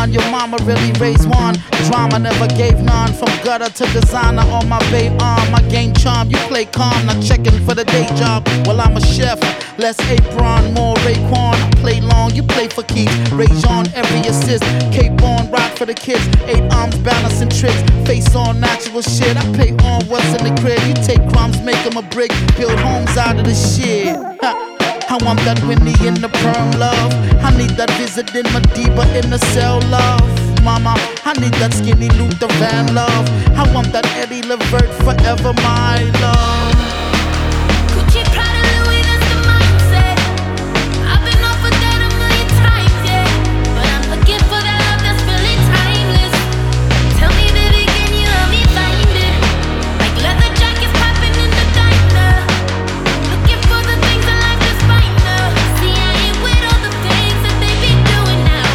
one. Your mama really raised one. Drama never gave none. From gutter to designer on my bay arm. I gain charm, you play calm. Not checking for the day job. Well, I'm a chef. Less apron, more Raekwon. I play long, you play for keeps. Rage on every assist. Cape on, rock for the kids. 8 arms balancing tricks. Face on natural shit. I pay on what's in the crib. You take crumbs, make them a brick. Build homes out of the shit. I want that Winnie in the perm love. I need that visit in Madiba in the cell love. Mama, I need that skinny Luther Van love. I want that Eddie Levert forever my love. Gucci, Prada, Louis, that's the mindset. I've been offered that a million times, yeah. But I'm looking for that love that's really timeless. Tell me, baby, can you help me find it? Like leather jackets popping in the diner. Looking for the things that life is finer. See, I ain't with all the things that they be doing now,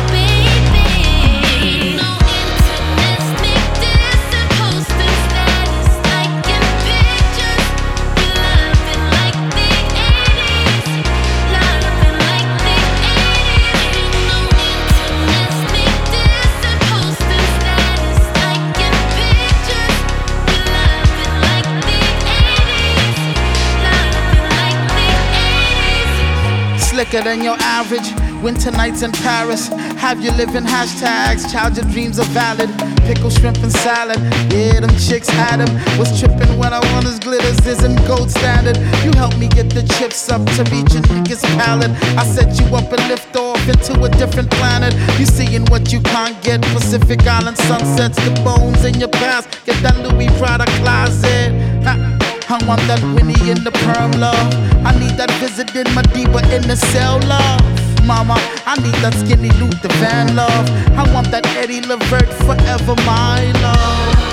baby. No internet, sneak this and posting status like in pictures. We loving like the 80s. Loving like the 80s. No internet, sneak this and posting status like in pictures. We loving like the 80s. Loving like the 80s. Slicker than your average. Winter nights in Paris. Have you living hashtags. Child, your dreams are valid. Pickle, shrimp, and salad. Yeah, them chicks had them. Was tripping when I want his glitters isn't gold standard. You helped me get the chips up to reach a nigga's palate. I set you up and lift off into a different planet. You seeing what you can't get. Pacific Island sunsets, the bones in your past. Get that Louis Prada closet. I want that Winnie in the perm love. I need that visit in Madiba in the cell love. Mama, I need that skinny Luther Van love. I want that Eddie Levert forever my love.